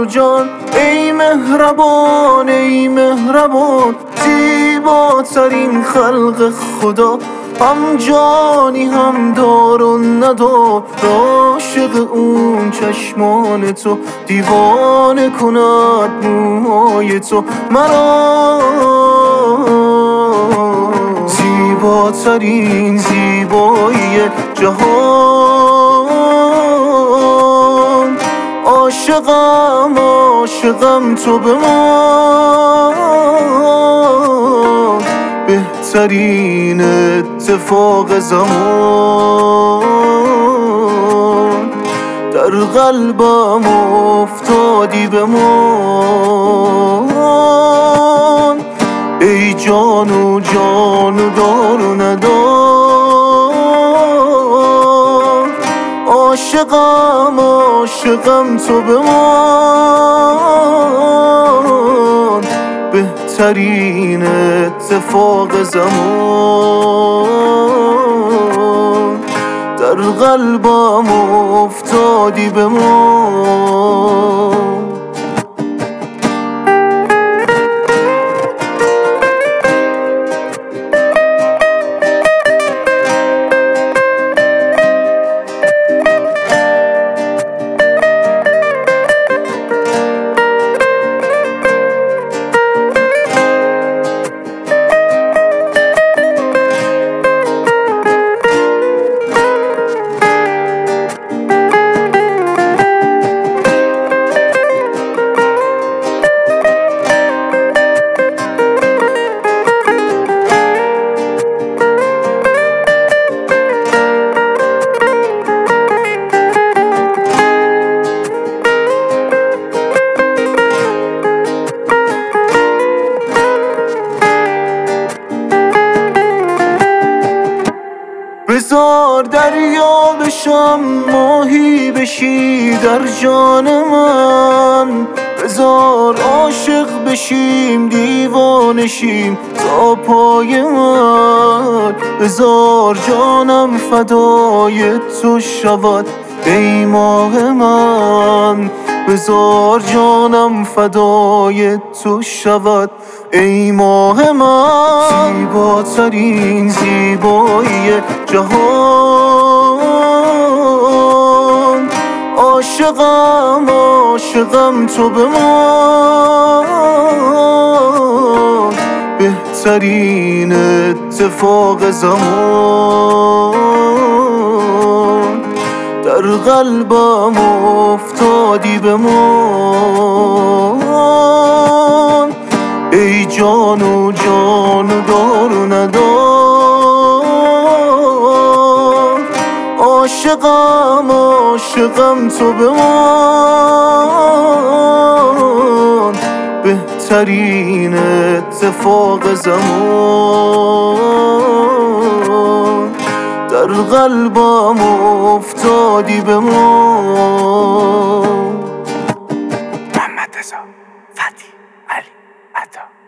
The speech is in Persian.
و جان ای مهربان ای مهربان، زیباترین خلق خدا، هم جانی هم دار و ندار، عاشق اون چشمان تو، دیوانه کند موهای تو مرا. زیباترین زیبایی جهان، عاشقم عاشقم تو بمان، بهترین اتفاق زمان، در قلبم افتادی بمان، ای جان و جان و دار و ندار، عاشقم عاشقم تو بمان، بهترین اتفاق زمان، در قلبم افتادی بمان. بذار دریا بشم ماهی بشی در جان من، بذار عاشق بشیم دیوانه شیم تا پای من، بذار جانم فدای تو شود ای ماه من، بذار جانم فدای تو شود ای ماه من. زیباترین زیبایی جهان، عاشقم عاشقم تو بمان، بهترین اتفاق زمان، در قلبم افتادی بمان، ای جان و جان و دار و ندار، عاشقم عاشقم تو بمان، بهترین اتفاق زمان، در قلبم افتادی بمان. محمد رضا، فتی، علی، عطا.